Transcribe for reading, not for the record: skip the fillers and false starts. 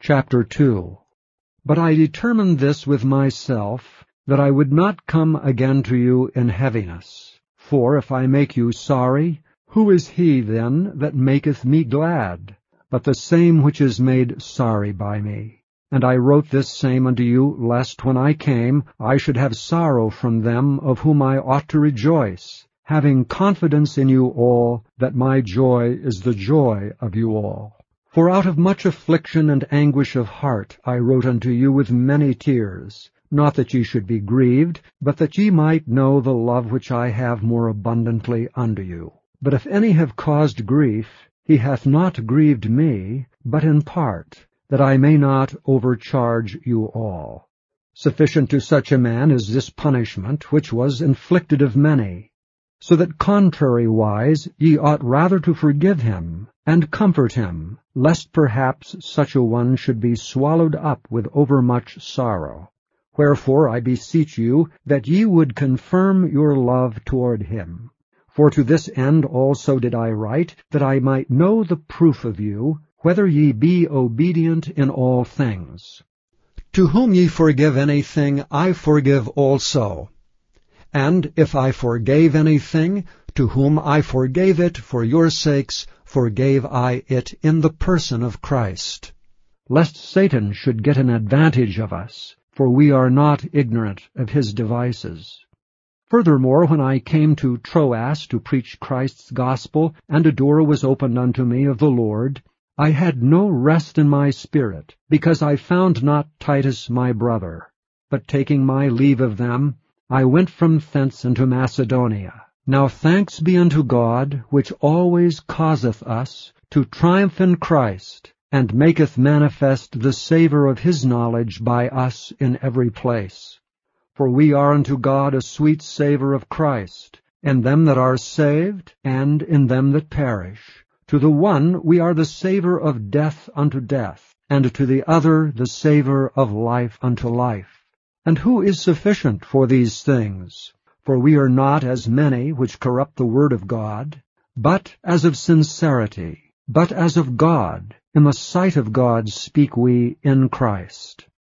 Chapter 2. But I determined this with myself, that I would not come again to you in heaviness. For if I make you sorry, who is he then that maketh me glad, but the same which is made sorry by me? And I wrote this same unto you, lest when I came I should have sorrow from them of whom I ought to rejoice, having confidence in you all, that my joy is the joy of you all. For out of much affliction and anguish of heart I wrote unto you with many tears, not that ye should be grieved, but that ye might know the love which I have more abundantly unto you. But if any have caused grief, he hath not grieved me, but in part, that I may not overcharge you all. Sufficient to such a man is this punishment, which was inflicted of many. So that contrariwise ye ought rather to forgive him, and comfort him, lest perhaps such a one should be swallowed up with overmuch sorrow. Wherefore I beseech you that ye would confirm your love toward him. For to this end also did I write, that I might know the proof of you, whether ye be obedient in all things. To whom ye forgive anything, I forgive also. And if I forgave anything, to whom I forgave it for your sakes, forgave I it in the person of Christ. Lest Satan should get an advantage of us, for we are not ignorant of his devices. Furthermore, when I came to Troas to preach Christ's gospel, and a door was opened unto me of the Lord, I had no rest in my spirit, because I found not Titus my brother. But taking my leave of them, I went from thence into Macedonia. Now thanks be unto God, which always causeth us to triumph in Christ, and maketh manifest the savour of his knowledge by us in every place. For we are unto God a sweet savour of Christ, in them that are saved, and in them that perish. To the one we are the savour of death unto death, and to the other the savour of life unto life. And who is sufficient for these things? For we are not as many which corrupt the word of God, but as of sincerity, but as of God. In the sight of God speak we in Christ.